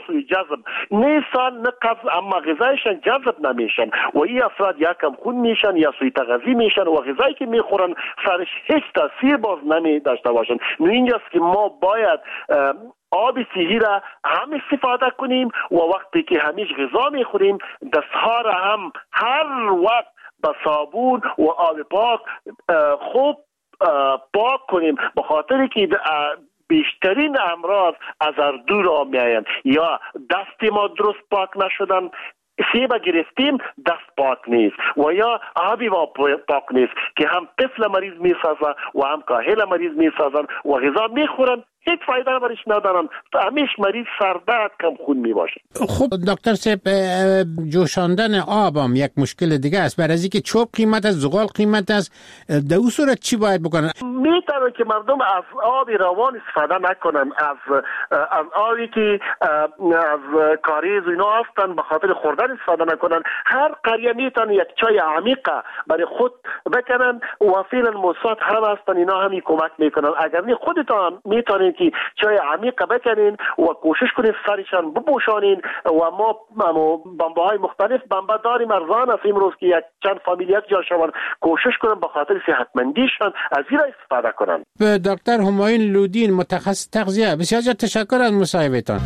سوی جذب نیستن، نه قبض، اما غذایشان جذب نمیشن و این افراد یا کم خون میشن یا سوی تغذیه میشن و غذایی که میخورن سرش هیچ تاثیر باز نمی داشته باشن. اینجاست که ما باید آب صحی را هم استفاده کنیم و وقتی که همیشه غذا میخوریم دستها را هم هر وقت با صابون و آب پاک خوب پاک کنیم، به خاطر که بیشترین امراض از دور آمیاین. یا دست ما درست پاک نشدن، سیب گرفتیم دست پاک نیست و یا آبی ما پاک نیست که هم طفل مریض میسازن و هم کاهل مریض میسازن و غذا میخورن هیچ فایده برش ندارن، همیشه مریض سردرد کم خون میباشه. خب دکتر صاحب، جوشاندن آب هم یک مشکل دیگه است. برای اینکه چوب قیمت است، زغال قیمت است، در اون صورت چی باید بکنن؟ میتونه که مردم از آب روان استفاده نکنن، از آبی که از کاریز و اینا هستن به خاطر خوردن استفاده نکنن. هر قریه میتونه یک چای عمیقه برای خود بکنن و فعلا موساد هم هستن، اینا همین کمک میکنن. اگر نه خودتان میتونین که چای عمیق بکنین و کوشش کنین سرشان بپوشانین و ما بمبه های مختلف بمبه داریم، ارزان است امروز که یک چند فامیل یک جا شون، کوشش کنن به خاطر صحتمندیشان از این استفاده کنن. به دکتر همایون لودین، متخصص تغذیه، بسیار تشکر از مصاحبهتان.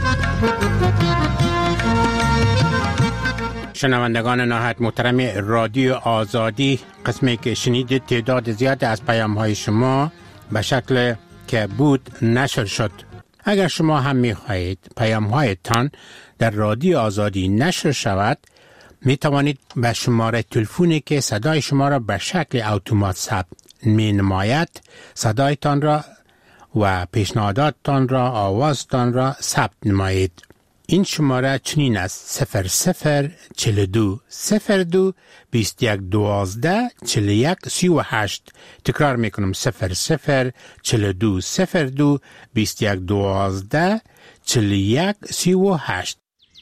شنوندگان نهایت محترم رادیو آزادی، قسمی که شنیدید تعداد زیاد از پیام‌های شما به شکل که بود نشر شد. اگر شما هم می‌خواهید پیام‌هایتان در رادیو آزادی نشر شود، می توانید به شماره تلفنی که صدای شما را به شکل اتومات ثبت می‌نماید صدایتان را و پیشنهاداتتان را، آوازتان را ثبت نمایید. این شماره چنین است: 0042 02 21 12 41 38. تکرار میکنم: 0042 02 21 12 41 38.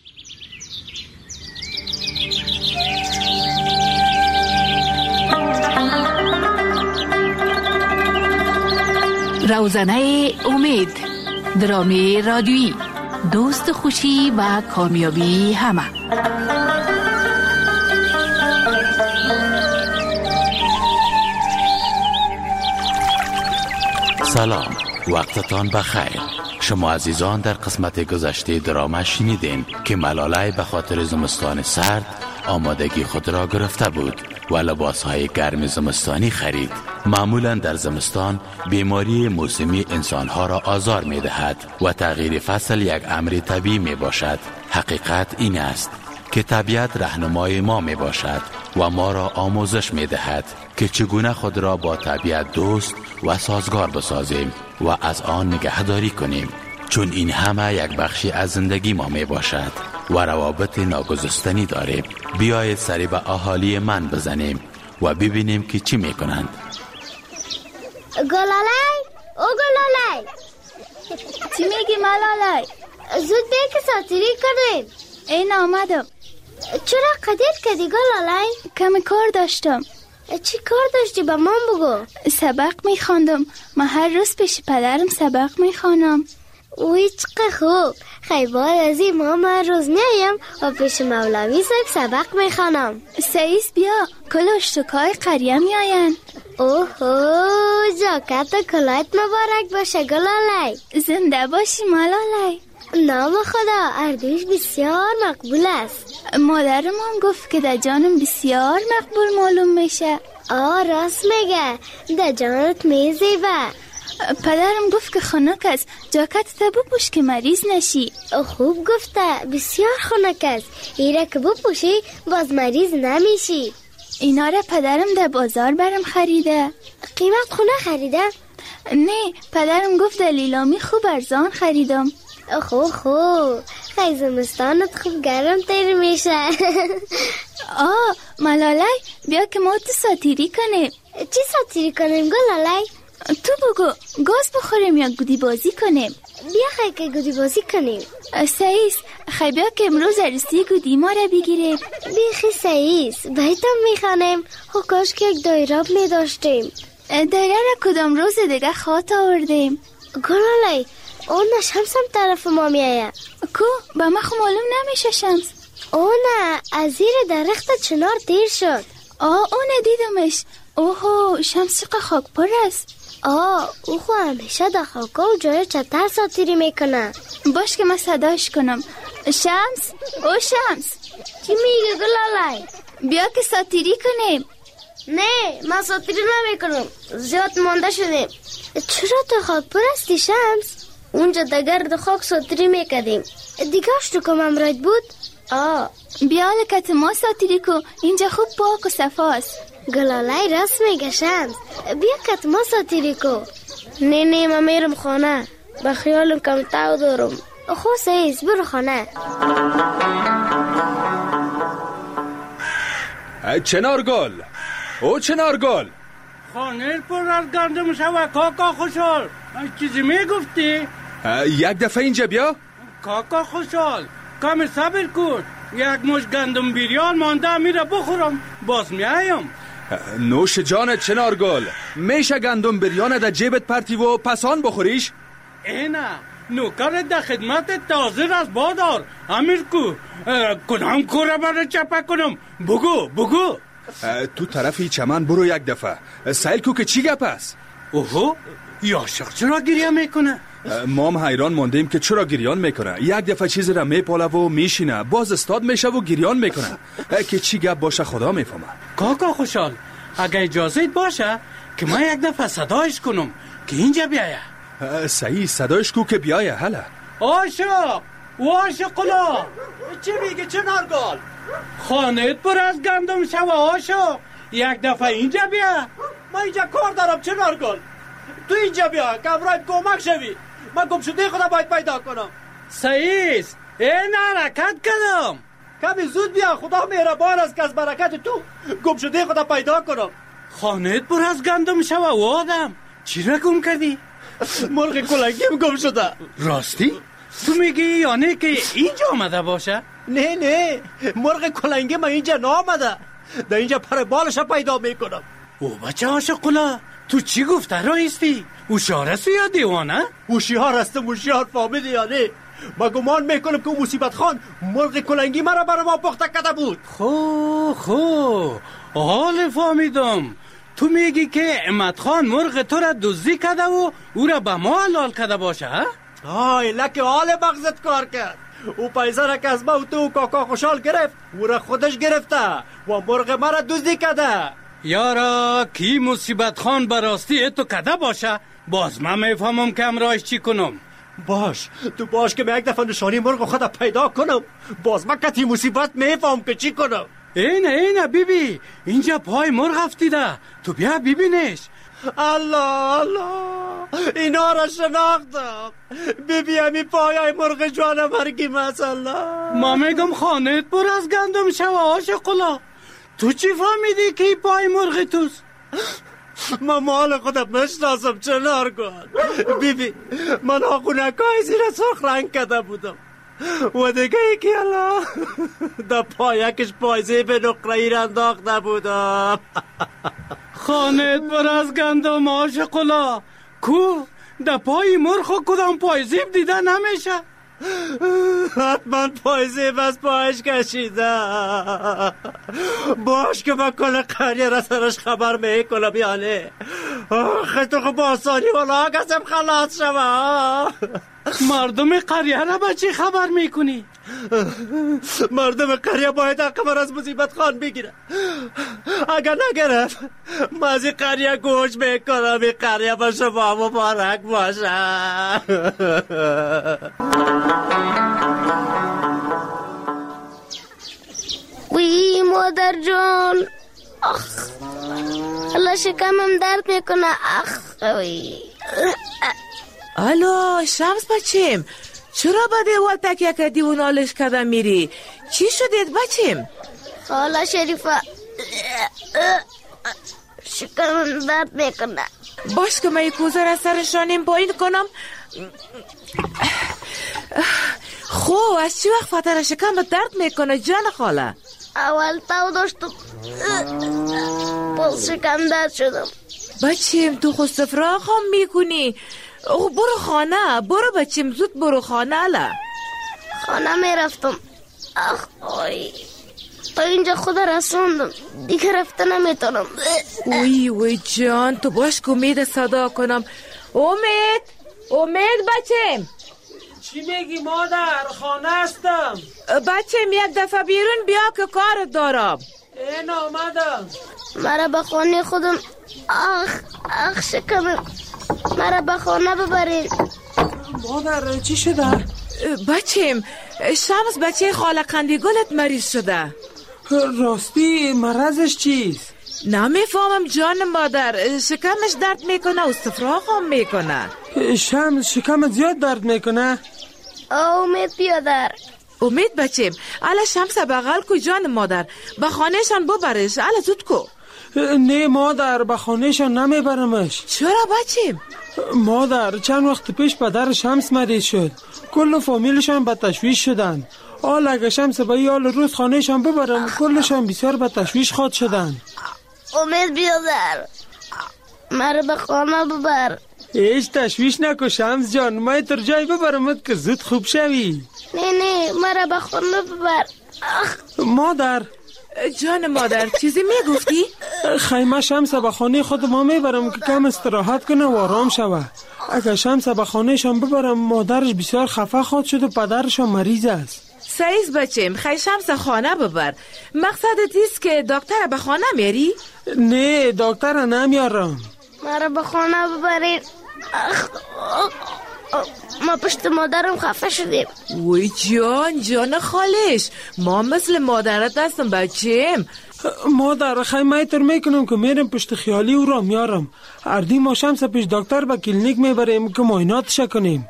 روزنه امید، درامی رادیویی، دوست خوشی و کامیابی همه. سلام، وقتتان بخیر. شما عزیزان در قسمت گذشته دراما شنیدین که ملاله به خاطر زمستان سرد آمادگی خود را گرفته بود و لباسهای گرم زمستانی خرید. معمولا در زمستان بیماری موسمی انسانها را آزار می دهد و تغییر فصل یک امر طبیعی می باشد. حقیقت این است که طبیعت رهنمای ما می باشد و ما را آموزش می دهد که چگونه خود را با طبیعت دوست و سازگار بسازیم و از آن نگهداری کنیم، چون این همه یک بخشی از زندگی ما می باشد و روابط ناگسستنی داریم. بیایید سری به اهالی من بزنیم و ببینیم که چی می کنند. گلالای، او گلالای، چی میگی ملالای؟ زود بیا که ساتیری کنیم. این آمدم. چرا قدیر کردی گلالای؟ کمی کار داشتم. چی کار داشتی به من بگو؟ سبق میخواندم. من هر روز پیش پدرم سبق میخوانم. اوی چقدر خوب. خیبار از این ما روز میایم و پیش مولوی صاحب سبق میخوانم. سعیس بیا، کل اشتکای قریه میاین. اوهو، جاکت و کلایت مبارک باشه گلالای. زنده باشی ملالای. نام خدا، اردوش بسیار مقبول است. مادرم هم گفت که در جانم بسیار مقبول معلوم میشه. راست میگه، در جانت میزیبه. پدرم گفت که خنک است، جاکت تا بپوش که مریض نشی. خوب گفته، بسیار خنک است. ایره که بپوشی باز مریض نمیشی. اینا را پدرم در بازار برم خریده. قیمت خونه خریده؟ نه، پدرم گفت در لیلامی خوب ارزان خریدم. خوب خیلی زمستانت خوب گرم تیر میشه. ملالای، بیا که ما تو ساتیری کنیم. چی ساتیری کنیم گلالای؟ تو بگو، گاز بخوریم یا گودی بازی کنیم؟ بیا خیلی که گودی بازی کنیم. سعیس، خیلی بیا که امروز عروسی گودی ما را بگیریم. بیخی سعیس، بایتم میخوانیم. کاش که یک دایره میداشتیم. دایره را کدام روز دیگه خواهد آوردیم. گلالای، نه شمس هم طرف ما میایه. کو با ما خو معلوم نمیشه شمس. نه از زیر درخت چنار دیر شد. اون دیدمش. اوه شمس چقدر خاک پر است. او خو همیشه در خاکا و جای چتر ساتیری میکنه. باش که من صداش کنم. شمس، او شمس. چی میگه گلالای؟ بیا که ساتیری کنیم. نه من ساتیری نمیکنم، زیاد مانده شدیم. چرا تو خاک پر هستی شمس؟ اونجا در گرد خاک ساتیری میکردیم. دیگهش تو کم امراید بود؟ بیا لکت ما ساتیری کو، اینجا خوب پاک و صفاست. گلالای راست میگه شمس، بیا کت ما ساتیری کو. نه من میرم خانه، به خیالم کم تاو دارم. خو سیز برو خانه. چنارگل، او چنارگل، خانه پر از گندم شوه کاکا خوشحال. چیزی میگفتی؟ یک دفعه اینجا بیا. کاکا خوشحال کمی صبر کن، یک مش گندم بیریان مانده میره بخورم، باز میایم. نوش جانت چنارگل، میشه گندم بریانه در جیبت پرتی و پسان بخوریش؟ اینه نوکرت در خدمت تازر از بادار. امیر کو کدام کوره برای چپه کنم؟ بگو. تو طرفی چمن برو یک دفعه، سیل کو که چی گپ است؟ اوهو یاشق چرا گریه میکنه؟ ما هم حیران موندیم که چرا گریان میکنه. یک دفعه چیزی را میپاله و میشینه، باز استاد میشه و گریان میکنه. که چی گپ باشه خدا میفهمه. کاکا خوشحال اگه اجازه باشه که من یک دفعه صدایش کنم که اینجا بیایه. صحیح، صدایش کو که بیایه. هلا عاشق قلا. چی میگه چنارگل؟ خانهت پر از گندم شوه عاشق، یک دفعه اینجا بیا. من اینجا کار دارم چنارگل، تو اینجا بیا که امراید کمک شوی. من گم شده خدا باید پیدا کنم. صحیح، این حرکت کردم. کمی زود بیا، خدا مهربان است که از برکت تو گم شده خدا پیدا کنم. خانهت پر از گندم شوه و آدم چی را گم کردی؟ مرغ کلنگیم گم شده. راستی؟ تو میگی یعنی که اینجا آمده باشه؟ نه مرغ کلنگی من اینجا نامده، در اینجا پر بالش پیدا میکنم. او بچه عاشق قلا، تو چی گفته رایستی؟ هوشیار هستی یا دیوانه؟ هوشیار هستم، هوشیار فهمیدی یا نه؟ من گمان میکنم که مصیبت خان مرغ کلنگی مرا برای ما پخته کرده بود. خو حال فهمیدم. تو میگی که امت خان مرغ تو را دزدی کرده و او را به ما حلال کرده باشه ها؟ لکه حال مغزت کار کرد. او پیسه را که از ما و تو کاکا خوشحال گرفت، او را خودش گرفته و مرغ مرا دزدی کرده. یارا کی مصیبت خان براستی تو کده باشه، باز من میفهمم که امراش چی کنم. باش که من یک دفعه نشانی مرغ خدا پیدا کنم، باز من کتی مصیبت میفهم که چی کنم. اینه بیبی، اینجا پای مرغ افتیده، تو بیا ببینش. الله اینا را شناختم. بیبی همی پایای مرغ جوان مرگی مثلا. ما میگم خانهت پر از گندم شوه عاشق قلا، تو چی فهمیدی که پای مرغ توست؟ من مال خودم مشناسم چنارگل. بیبی من آقونکای زیر سرخ رنگ کرده بودم و دیگه یکی الله در پایکش پایزه به نقره‌ای را انداخته بودم. خانهت پر از گندم عاشق قلا، کو در پای مرغ کدام پایزیب دیده نمیشه؟ حتما پایزیب از پایش کشیده. باش که من کل قریه را سرش خبر میکنم یا نه. تو خب آسانی ولا کسیم خلاص شما. مردم قریه را با چی خبر میکنی؟ مردم قریه باید حقمر از مصیبت خان بگیره. اگر نگرفت من از این قریه گوش میکنم. این قریه با شما مبارک باشه. وی مادر جان، الله شکمم درد میکنه. الو شمس بچیم، چرا با دیوال تکیه کردی و نالش کردم میری؟ چی شدید بچیم؟ خاله شریفه شکمم درد میکنه. باش که من یک کوزه را سر شانیم پایین کنم. خو از چی وقت فتر شکم درد میکنه جان خاله؟ اول تاو داشتم، باز شکم درد شدم. بچیم تو خود سفراغ هم میکنی، برو خانه، برو بچیم، زود برو خانه. الا خانه میرفتم. آخ آی، تا اینجا خود رسوندم، دیگه رفته نمیتونم. وی جان، تو باش که امید صدا کنم. امید بچیم. چی میگی مادر؟ خانه هستم. بچیم یک دفعه بیرون بیا که کار دارم. این آمدم. مرا به خانه خودم. آخ شکمم، مرا به خانه ببرین. مادر چی شده؟ بچیم، شمس بچه خاله قندیگلت مریض شده. راستی مرضش چیست؟ نمیفهمم جان مادر، شکمش درد میکنه و استفراغ هم میکنه. شمس شکمت زیاد درد میکنه؟ امید بیادر. امید بچیم، الا شمس بغل کو جان مادر، به خانهشان ببرش. الا زود کو. نه مادر، به خانهشان نمیبرمش. چرا بچیم؟ مادر چند وقت پیش پدر شمس مریض شد، کل فامیلشان به تشویش شدن. حال اگه شمس به یال روز خانهشان ببرم، کلشان بسیار به تشویش خواد شدن. امید بیادر، مرا به خانه ببر. هیچ تشویش نکن شمس جان، ما تر جای ببرمت که زود خوب شوی. نه مرا به خانه ببر. مادر جان مادر چیزی میگفتی؟ خیمه شمس به خانه خود ما میبرم که کم استراحت کنه و آرام شوه. اگه شمس به خانهشان ببرم، مادرش بسیار خفه خود شد و پدرشان مریض است. سعیز بچیم، خیلی شمس خانه ببر. مقصدت ایست که دکتر به خانه میری؟ نه دکتر نمیارم. مرا به خانه ببرید. ما پشت مادرم خفه شدیم. وی جان خالش، ما مثل مادرت هستم بچیم. مادر خیلی تر میکنم که میرم پشت خیالی او را میارم. اردی ما شمس پیش دکتر به کلینیک میبریم که معایناتش کنیم.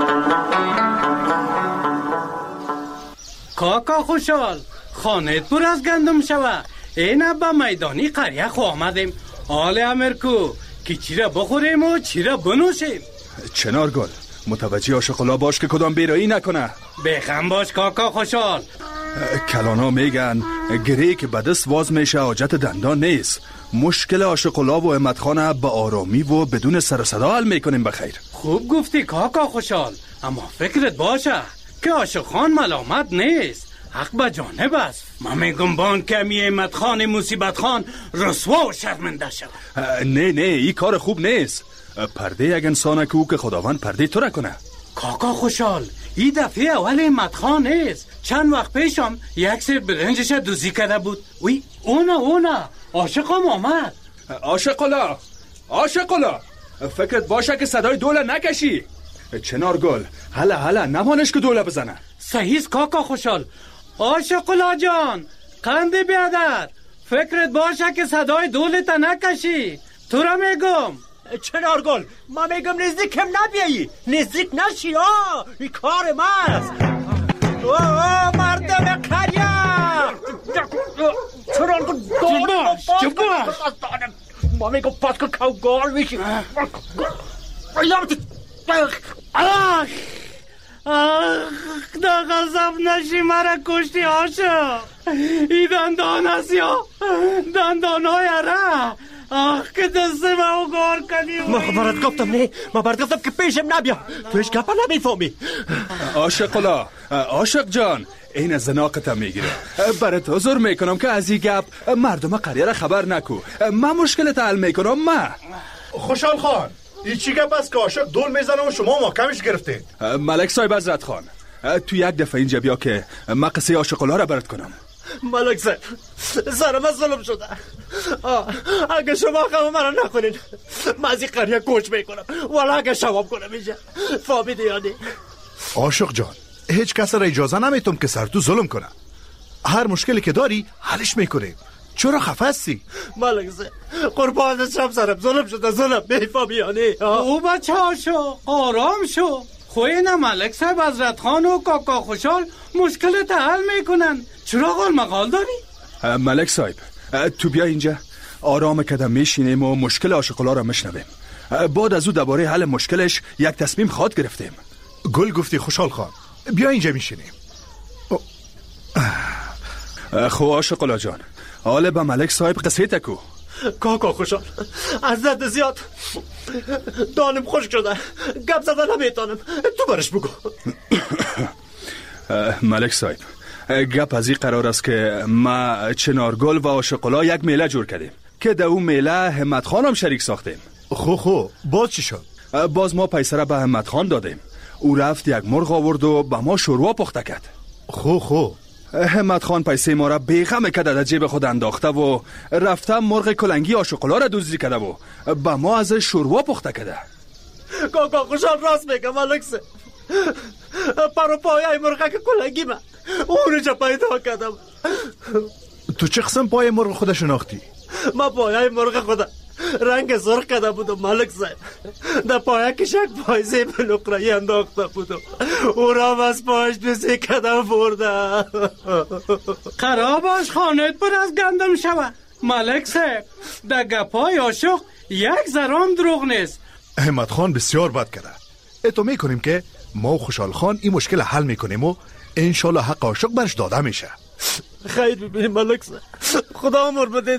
کاکا خوشحال، خانه پر از گندم شوه. این به میدانی قریه خو آمدیم. حال امرکو که چی را بخوریم و چی را بنوشیم. چنارگل، متوجه آشقلا باش که کدام بیرایی نکنه. بخم باش کاکا خوشحال. کلانا میگن گری که به دست واز میشه حاجت دندان نیست. مشکل آشقلا و امتخانه به آرامی و بدون سر صدا حل میکنیم. بخیر خوب گفتی کاکا خوشحال، اما فکرت باشه که عاشق خان ملامت نیست، حق به جانب است. من میگم بان کمی امت خان مصیبت خان رسوا و شرمنده شد. نه این کار خوب نیست. پرده یک انسانه که خداوند پرده تو را کنه. کاکا خوشحال، این دفعه اول امت خان نیست. چند وقت پیشم یک سر برنجش دوزی کرده بود. وی اونا عاشقم آمد. عاشقلا فکرت باشه که صدای دوله نکشی. چنارگل هلا نمانش که دوله بزنه. صحیح کاکا خوشحال. عاشقلا جان قند بیادر، فکرت باشه که صدای دوله تا نکشی. تو را میگم. چنارگل ما میگم نزدیکم نبیایی، نزدیک نشی. این کار ماست. مردم قریه. چنارگل ما میگم پس که کوگال میشی. دا غضب نشی، مرا کشتی عاشق. ای دندان است یا دندان های ره. که دست ما گار کنی. ما برات گفتم که پیشم نبیا. تو هیچ گپا نمیفهمی. عاشق جان، این زناقتا میگیره. برات حضور میکنم که از این گپ مردم قریه را خبر نکو. من مشکلت حل میکنم. خوشحال خان، این چی گپ است که عاشق دول میزنه و شما محکمش گرفتید؟ ملک صاحب حضرت خان، تو یک دفعه اینجا بیا که من قصه عاشقلا را برات کنم. ملک صاحب، سرم ظلم شده. اگه شما خواهم مرا نکنین، من از این قریه کوچ میکنم. ولی اگه شواب کنم اینجا، فهمیدی یا نه؟ عاشق جان، هیچ کس را اجازه نمیتم که سر تو ظلم کنه. هر مشکلی که داری حلش میکنیم. چرا خفه هستی؟ ملک صاحب، قربانت شم، سرم ظلم شده. ظلم میفهمی یا نه؟ او بچه ها شو، آرام شو. خوینه ملک صاحب حضرت خان و کاکا خوشحال مشکلت حل میکنن. چرا قال مقال داری؟ ملک صاحب، تو بیا اینجا، آرام کدم میشینیم و مشکل عاشقلا را مشنویم. بعد از او درباره حل مشکلش یک تصمیم خود گرفتیم. گل گفتی خوشحال خان، بیا اینجا میشینیم. خو عاشقلا جان، حالا به ملک صاحب قصه تکو. کاکا خوشحال از درد زیاد دانم خشک شده، گپ زدن نمیتونم. تو برش بگو. ملک صاحب، گپ از این قرار است که ما چنارگل و آشقلا یک میله جور کردیم که در اون میله همت خان هم شریک ساختیم. خو باز چی شد؟ باز ما پیسه را به همت خان دادیم. او رفت یک مرغ آورد و به ما شوروا پخته کرد. خو همت خان پیسه ما را بیغم کرده در جیب خود انداخته و رفته مرغ کلنگی آشقلا را دزدی کرده و به ما از شوروا پخته کرده. کاکا خوشحال راست میگه ملک صاحب. پرو پایه مرغک کلنگی من اونجا پیدا کردم. تو چه قسم پای مرغ خود شناختی؟ ما پایه مرغ خود رنگ سرخ کرده بودم ملک صاحب. در پایه کشک پایزه بلوقرایی انداخته بودم، او را از پایش بسی کدم برده. خراباش خانت پر از گندم شوه ملک صاحب. در گپای عاشق یک ذرام دروغ نیست. همت خان بسیار بد کرده. اتو میکنیم که ما و خوشحال خان این مشکل حل میکنیم و انشالله حق عاشق برش داده میشه. خیر ببینیم ملک صاحب، خدا عمر بده.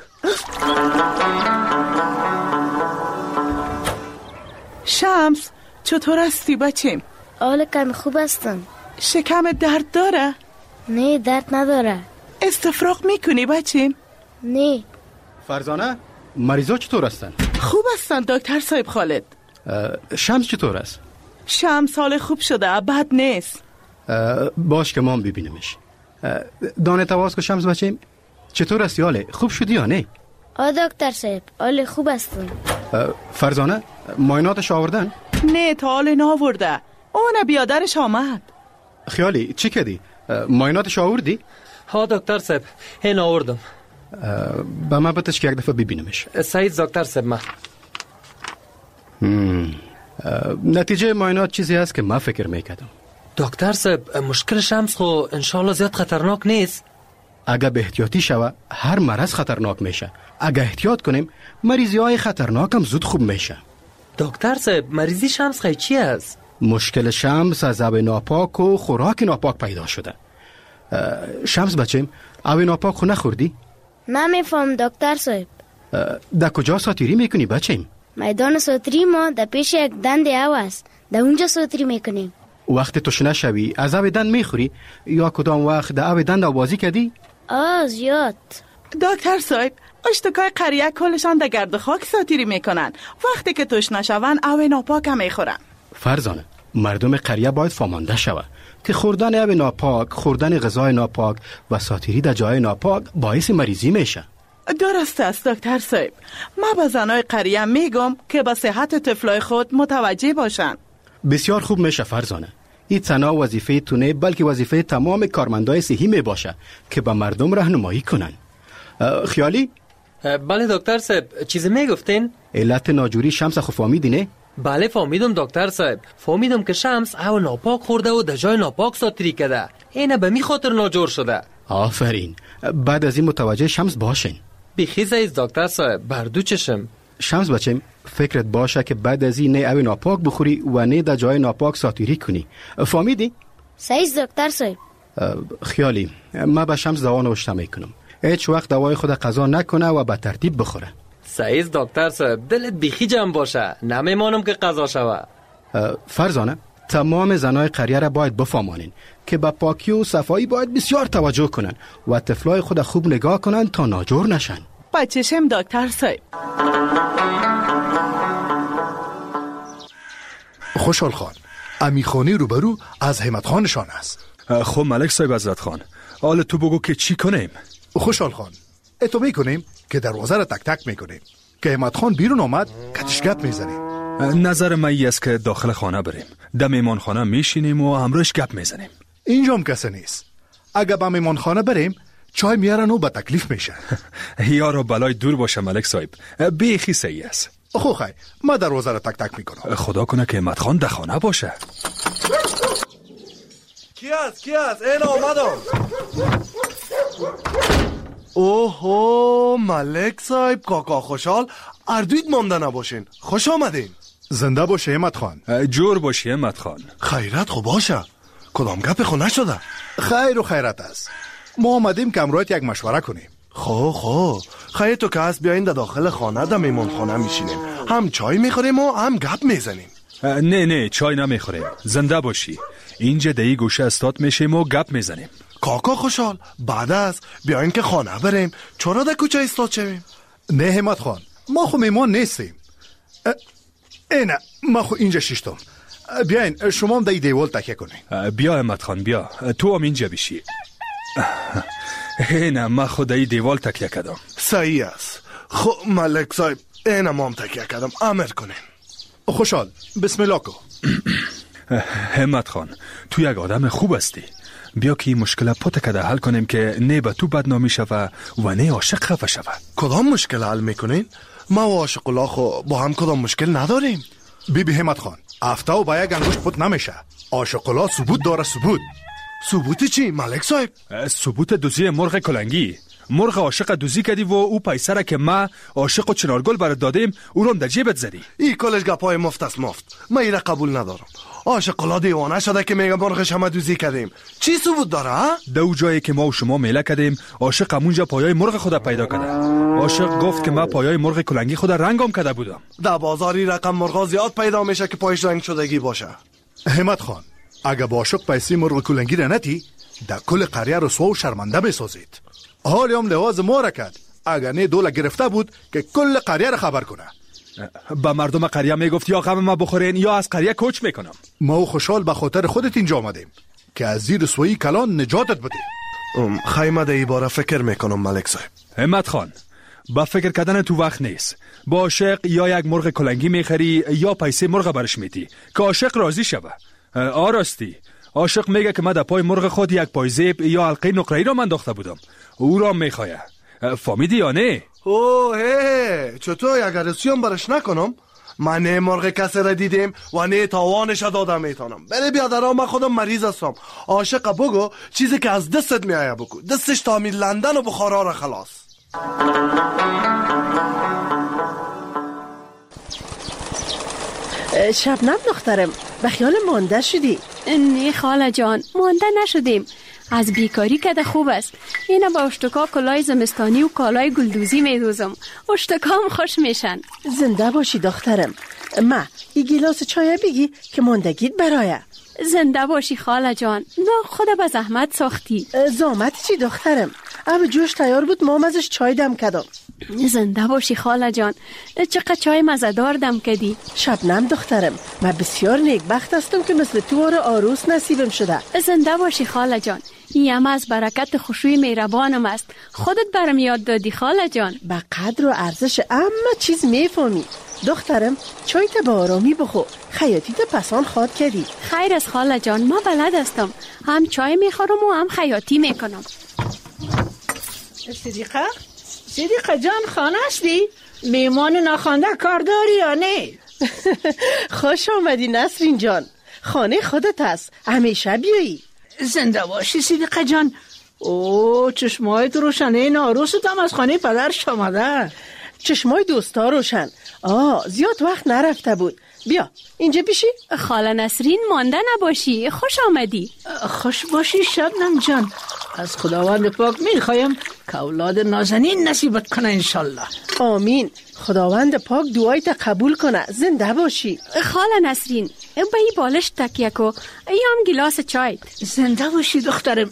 شمس چطور هستی بچیم؟ حال کم خوب هستم. شکم درد داره؟ نه درد نداره. استفراغ میکنی بچیم؟ نه. فرزانه مریضا چطور هستن؟ خوب هستن دکتر صاحب خالد. شمس چطور است؟ شمس حال خوب شده، بد نیست. باش که ما هم ببینیمش. دانه تواز که شمس بچیم چطور هستی؟ حاله خوب شدی یا نه؟ دکتر صاحب حال خوب هستم. فرزانه معایناتش آوردن؟ نه تا حال ناورده، اون بیادرش آمد. خیالی چی کردی؟ معایناتش آوردی؟ ها دکتر صاحب هین آوردم. با من بتش که یک دفعه ببینمش. سعید دکتر صاحب ما نتیجه معاینات چیزی هست که ما فکر میکردم. دکتر صاحب مشکل شمس خو انشالله زیاد خطرناک نیست. اگه به احتیاطی شوه هر مرض خطرناک میشه. اگه احتیاط کنیم مریضی های خطرناک هم زود خوب میشه. دکتر صاحب مریضی شمس خیلی چی است؟ مشکل شمس از آب ناپاک و خوراک ناپاک پیدا شده. شمس بچیم آب ناپاک خو نخوردی؟ نمیفهم دکتر صاحب. در کجا ساتیری میکنی بچیم؟ میدان ساتری ما در پیش یک دند او است، در اونجا ساتری میکنیم. وقت تشنه شوی از آب دند میخوری یا کدام وقت در آب دند آوازی کردی؟ زیاد. دکتر صاحب اشتکای قریه کلشان در گرد خاک ساتیری میکنن، وقتی که تشنه شون آب ناپاک هم میخورن. فرزانه مردم قریه باید فامانده شوه که خوردن آب ناپاک، خوردن غذای ناپاک و ساتیری در جای ناپاک باعث مریضی میشه. درست است دکتر صاحب. ما به زنای قریه میگم که به صحت طفلای خود متوجه باشن. بسیار خوب میشه فرزانه. این تنها وظیفه تونه بلکه وظیفه تمام کارمندای صحی میباشه که به مردم راهنمایی کنن. خیالی؟ بله دکتر صاحب چیزی میگفتین؟ علت ناجوری شمس خو فهمیدی نه؟ بله فهمیدم دکتر صاحب. فهمیدم که شمس او ناپاک خورده و در جای ناپاک ساتری کرده. اینه به می خاطر ناجور شده. آفرین. بعد از این متوجه شمس باشین. بیخی زیز دکتر صاحب بردو چشم. شمس بچم فکرت باشه که بعد از این نه او ناپاک بخوری و نه در جای ناپاک ساتیری کنی. فهمیدی؟ صحیح دکتر صاحب. خیالی ما به شمس دوا نوشته میکنم. هیچ وقت دوای خود قضا نکنه و به ترتیب بخوره. صحیح دکتر صاحب دلت بیخی جمع باشه، نمیمانم که قضا شوه. فرزانه تمام زنای قریه را باید بفهمانین که به پاکی و صفایی باید بسیار توجه کنن و طفلای خود خوب نگاه کنن تا ناجور نشن. بچشم دکتر صاحب. خوشحال خان امیخانی روبرو از همت خانشان است. خب ملک صاحب حضرت خان حالا تو بگو که چی کنیم؟ خوشحال خان اتو میکنیم که دروازه را تک تک میکنیم که همت خان بیرون آمد کتش گپ میزنیم. نظر من این است که داخل خانه بریم، در میمان خانه میشینیم و همراهش گپ میزنیم. اینجا هم کسی نیست. اگه با میمان خانه بریم چای میارن و به تکلیف میشه. یارو بلای دور باشه ملک صاحب، بیخی صحیح است. خو خی ما دروازه را تک تک میکنم. خدا کنه که همت خان در خانه باشه. کی است این آمدم. اوهو ملک صاحب کاکا خوشحال اردوید مانده نباشین، خوش آمدین. زنده باشه همت خان. جور باشی همت خان. خیرت خو باشه، کدام گپ خو نشده؟ خیر و خیرت است. ما آمدیم که امروز یک مشوره کنیم. خب خیلی تو که هست بیاین در داخل خانه در میمون خانه میشینیم، هم چای میخوریم و هم گپ میزنیم. نه چای نمیخوریم، زنده باشی. اینجا در این گوشه استاد میشیم و گپ میزنیم. کاکا خوشحال بعد از بیاین که خانه بریم، چرا در کوچه استاد شویم؟ نه همت خان، ما خو میمون نیستیم. نه ما خو اینجا شیشتم. بیاین شما هم در دیوال تکیه کنین. بیا همت خان بیا، تو هم اینجا بشی. نه ما خود در دیوال تکیه کردم. صحیح است. خب ملک صاحب اینه ما هم تکیه کردم، امر کنین. خوشحال بسم الله کو. همت خان تو یک آدم خوب هستی. بیا که این مشکل پوت کده حل کنیم که نه به تو بدنامی شوه و نه عاشق خفه شوه. کدام مشکل حل میکنین؟ ما و عاشق الله خو با هم کدام مشکل نداریم. بی همت خان افته و با یک انگوش پوت نمیشه. عاشق الله ثبوت داره. ثبوت چی ملک صاحب؟ ثبوت دوزی مرغ کلنگی. مرغ عاشق دوزی کردی و او پیسره که ما عاشق و چنارگل برات دادیم او رو در جیبت زدی. این کلش گپای مفت است مفت. من ایره قبول ندارم. عاشق الله دیوانه شده که میگه مرغش همه دوزی کردیم. چی ثبوت داره ها؟ دو جایی که ما و شما میله کردیم عاشق همونجا پایای مرغ خود پیدا کرده. عاشق گفت که ما پایای مرغ کلنگی خود رنگم کرده بودم. در بازاری رقم مرغا زیاد پیدا میشه که پایش رنگ شدگی باشه. همت خان اگه با عاشق پیسی مرغ کلنگی را نتی در کل قریه رسوا و شرمنده بسازید. حالی هم لحاظ ما را کرد. اگر نه دوله گرفته بود که کل قریه را خبر کنه. با مردم قریه میگفت یا غم ما بخورین یا از قریه کوچ میکنم. ما و خوشحال به خاطر خودت اینجا آمدیم که از زیر رسوایی کلان نجاتت بدیم. خیمه ده ایباره فکر میکنم ملک صاحب. همت خان با فکر کردن تو وقت نیست. با عاشق یا یک مرغ کلنگی میخری یا پیسه مرغ برش میدی که عاشق راضی شوه. آراستی عاشق میگه که من در پای مرغ خود یک پایزیب یا حلقه نقره‌ای را انداخته بودم. او را میخواه. فهمیدی یا نه؟ اوه چطور یک رسیون برش نکنم؟ من نه مرغ کسی را دیدیم و نه تاوانش دادم میتونم. بله بیادر من خودم مریض هستم. عاشق بگو چیزی که از دستت میایه بگو. دستش تعمیر لندن و بخارا را خلاص. شبنم دخترم به خیال مانده شدی؟ نه خاله جان مانده نشدیم. از بیکاری کده خوب است. اینه با اشتکا کلای زمستانی و کالای گلدوزی میدوزم. اشتکام خوش میشن. زنده باشی دخترم. ما یه گیلاس چای بگی که ماندگیت برایه. زنده باشی خاله جان. نه خدا به زحمت ساختی. زحمت چی دخترم؟ اب جوش تیار بود مام ازش چای دم کدم. زنده باشی خاله جان. چقدر چای مزدار دم کدی. شبنم دخترم من بسیار نیکبخت هستم که مثل تو آروس نصیبم شده. زنده باشی خاله جان. این هم از برکت خوشوی مهربانم است. خودت برم یاد دادی خاله جان. به قدر و ارزش اما چیز میفهمی. دخترم چایت به آرامی بخو. خیاطیت پسان خواد کردی. خیر از خاله جان ما بلد هستم. هم چای میخورم و هم خیاطی میکنم. صدیقه جان خانه هستی؟ میمان ناخوانده کار داری یا نه؟ خوش آمدی نسرین جان. خانه خودت هست. همیشه بیایی. زنده باشی صدیقه جان. اوه چشمایت روشنه. این عروست هم از خانه پدرش آمده. چشمای دوستا روشن. زیاد وقت نرفته بود. بیا اینجا بشی. خاله نسرین مانده نباشی. خوش آمدی. خوش باشی شبنم جان. از خداوند پاک میخوایم که اولاد نازنین نصیبت کنه انشالله. آمین. خداوند پاک دعایت قبول کنه. زنده باشی. خاله نسرین به این بالش تکیه کو. ایام گلاس چای. زنده باشی دخترم.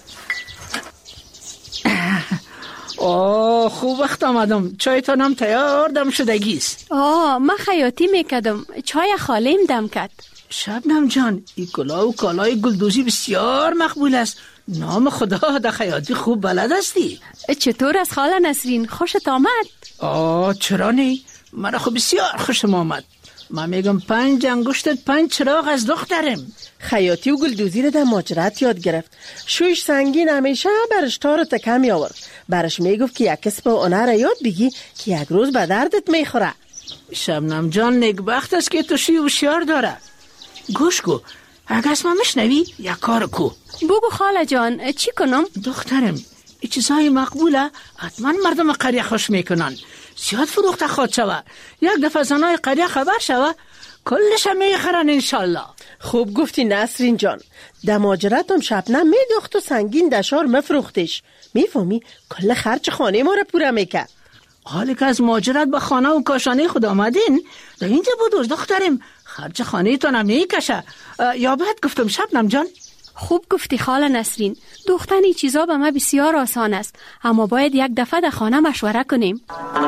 خوب وقت آمدم. چایتانم تیار دم شدگیست. من خیاطی میکدم. چای خالیم دم کد. شبنم جان این کلاه و کالای گلدوزی بسیار مقبول است. نام خدا در خیاطی خوب بلد هستی. چطور از خاله نسرین خوشت آمد؟ چرا نه؟ من خب بسیار خوشم آمد. من میگم 5 انگشتت 5 چراغ از دخترم. خیاطی و گلدوزی رو در ماجرات یاد گرفت. شویش سنگین همیشه برش تار و تکه می آورد. برش میگفت که یک کسب و هنر یاد بگی که یک روز به دردت میخوره. شبنم جان نیکبخت است که تو شی هوشیار داره. گوش کو اگه اسمم میشنوی یک کار کو. بگو خاله جان چی کنم؟ دخترم این چیزهای مقبوله حتما مردم قریه خوش میکنن. زیاد فروخته خواد شوه. یک دفعه زنای قریه خبر شوه کلش میخرن انشالله. خوب گفتی نسرین جان. در ماجراتم شبنم میدوخت و سنگین دشار مفروختش. میفهمی کل خرج خانه ما را پوره میکرد. حالی که از ماجرات به خانه و کاشانه خود آمدین در اینجا بود دخترم خرج خانه تانم میکشه. یا بعد گفتم شبنم جان. خوب گفتی خاله نسرین. دوختن این چیزا به ما بسیار آسان است، اما باید یک دفعه در خانه مشوره کنیم.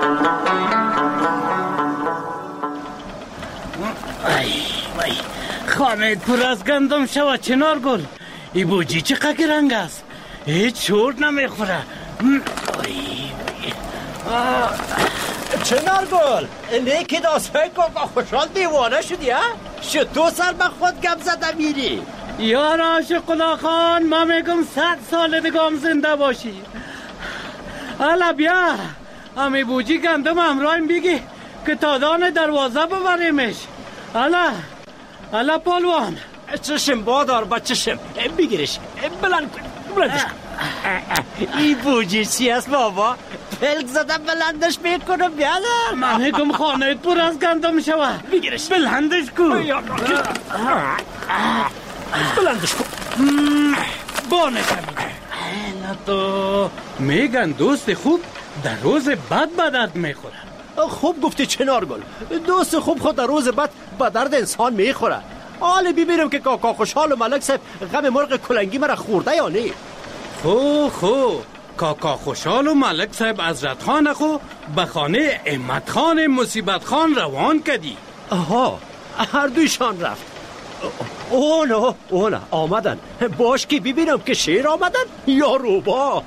وای خانه پر از گندم شوه چنار گل. ای بوجی چقدر رنگ است، هیچ چورت نمیخوره. چنار گل لیکی داستای کاکا خوشحال دیوانه شدی ها؟ شتو سر به خود گم زده میری؟ یار عاشق خان، ما میگم 100 سال دیگه هم زنده باشی. حالا بیا امی بوجی گندم همراهیم بگی که تا دان دروازه ببریمش. حالا پالوان چشم بادار با چشم بگیرش بلندش کن. ای بوجی چی است بابا؟ پلک زده بلندش میکنم بیادر. من میگم خانه پر از گندم شوه، بگیرش بلندش کن. بلندش کن. بانه کمی تو میگن دوست خوب در روز بد به درد میخوره. خوب گفتی چنار گل، دوست خوب خود در روز بد به درد انسان میخوره. حالا ببینم که کاکا خوشحال و ملک صاحب غم مرغ کلنگی مرا خورده یا نه. خو کاکا خوشحال و ملک صاحب حضرت خان خو به خانه احمد خان مصیبت خان روان کردی. آها هر دویشان رفت. اونا آمدن. باش که ببینم که شیر آمدن یا روبا.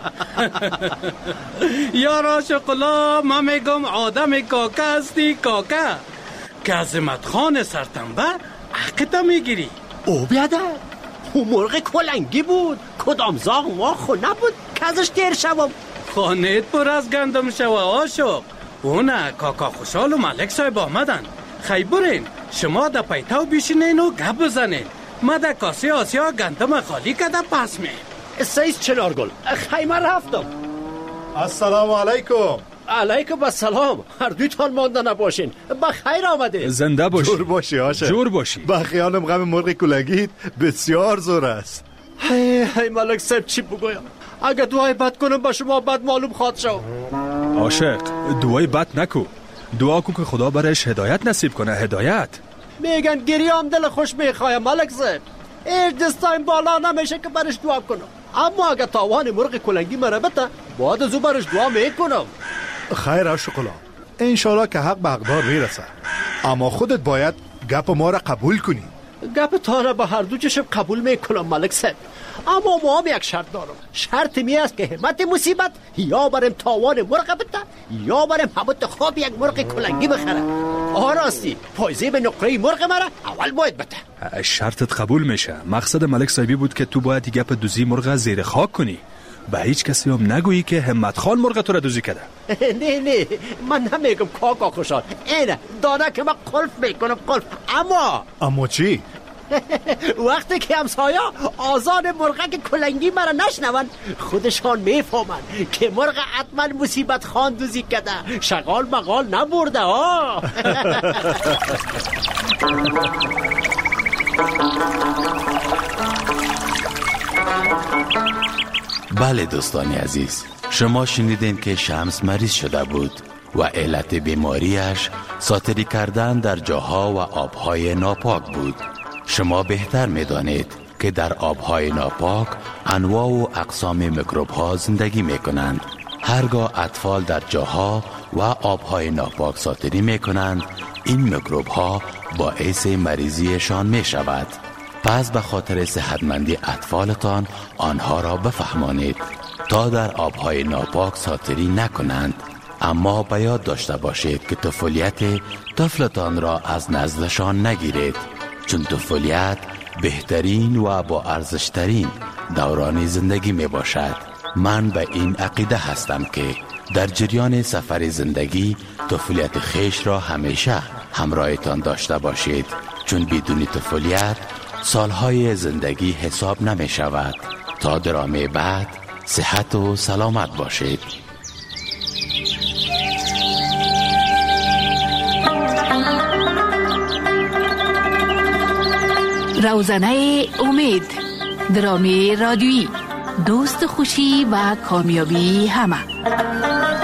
یا راشقلا ما میگم آدم کاکا هستی کاکا که عظمت خان سرتنبه حقیقتا میگیری. او بیاده او مرغ کلنگی بود، کدام زاغ ما خو نبود که ازش دیر شوم. خانهت پر از گندم شوه عاشق. اونا کاکا خوشحال و ملک صاحب آمدن. خیبرین شما در پیتاو بیشینین و گپ بزنین. ما در کاسه آسیا گندم خالی کده پس می. سیز چنارگل خیمه رفتم. السلام علیکم. علیکم السلام. هر دویتان مانده نباشین. بخیر آمده. زنده باشی. جور باشی آشه. جور باشی. با خیالم غم مرغ کلنگیت بسیار زور است. هی ملک صاحب چی بگویم؟ اگه دعای بد کنم با شما بد معلوم خواد شو. عاشق دعای بد نکو، دعا کو که خدا برش هدایت نصیب کنه. هدایت میگن گریام دل خوش میخواه ملک صاحب. ایش دستایم بالا نمیشه که برش دعا کنم، اما اگه تاوان مرغ کلنگی مرا بته باید ازو برش دعا میکنم. خیر عاشقلا، انشالله که حق به حقدار میرسه، اما خودت باید گپ ما را قبول کنی. گپ تا را به هر دو چشم قبول میکنم ملک صاحب، اما ما هم یک شرط دارم. شرط می است که همت مصیبت یا برم تاوان مرغ بده یا برم حبت خواب یک مرغ کلنگی بخره. آراستی پایزه به نقره مرغ مرا اول باید بده. شرطت قبول میشه. مقصد ملک صاحبی بود که تو باید گپ دوزی مرغ زیر خاک کنی، به هیچ کسی هم نگویی که همت خان مرغ تو را دوزی کرده. نه من نمیگم کاکا خوشحال، اینه دانه که من قلف میکنم قلف. اما چی؟ وقتی که همسایه آزان مرغک کلنگی مرا نشنون خودشان میفهمن که مرغ حتما مصیبت خان دوزی کرده، شغال مقال نبرده ها. بله دوستانی عزیز، شما شنیدین که شمس مریض شده بود و علت بیماریش ساتری کردن در جاها و آبهای ناپاک بود. شما بهتر می‌دانید که در آبهای ناپاک انواع و اقسام میکروب‌ها زندگی می‌کنند. هرگاه اطفال در جاها و آبهای ناپاک ساتری می‌کنند، این میکروب‌ها باعث مریضیشان می‌شود. پس به خاطر صحتمندی اطفالتان آنها را بفهمانید تا در آبهای ناپاک ساتری نکنند. اما به یاد داشته باشید که طفولیت طفلتان را از نزدشان نگیرید، چون طفولیت بهترین و با ارزشترین دوران زندگی می باشد. من به این عقیده هستم که در جریان سفر زندگی طفولیت خیش را همیشه همراهتان داشته باشید، چون بدون طفولیت سالهای زندگی حساب نمی شود. تا درامه بعد صحت و سلامت باشید. روزنه امید، درامه رادیویی، دوست خوشی و کامیابی همه.